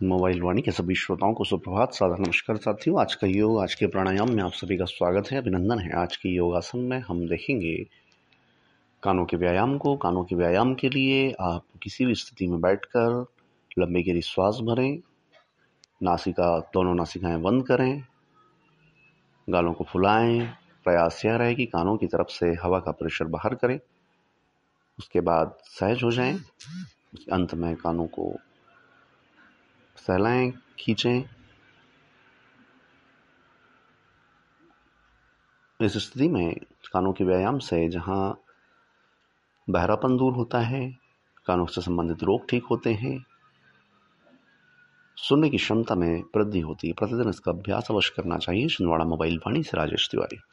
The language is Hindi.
मोबाइल वाणी के सभी श्रोताओं को सुप्रभात। सादर नमस्कार साथियों। आज का योग, आज के प्राणायाम में आप सभी का स्वागत है, अभिनंदन है। आज की योगासन में हम देखेंगे कानों के व्यायाम को। कानों के व्यायाम के लिए आप किसी भी स्थिति में बैठकर लंबी गहरी श्वास भरें, दोनों नासिकाएं बंद करें, गालों को फुलाएं। प्रयास यह रहे कि कानों की तरफ से हवा का प्रेशर बाहर करें। उसके बाद सहज हो जाएं। उसके अंत में कानों को सहलाएं, खींचें। इस स्थिति में कानों के व्यायाम से जहाँ बहरापन दूर होता है, कानों से संबंधित रोग ठीक होते हैं, सुनने की क्षमता में वृद्धि होती है। प्रतिदिन इसका अभ्यास अवश्य करना चाहिए। छिंदवाड़ा मोबाइल वाणी से राजेश तिवारी।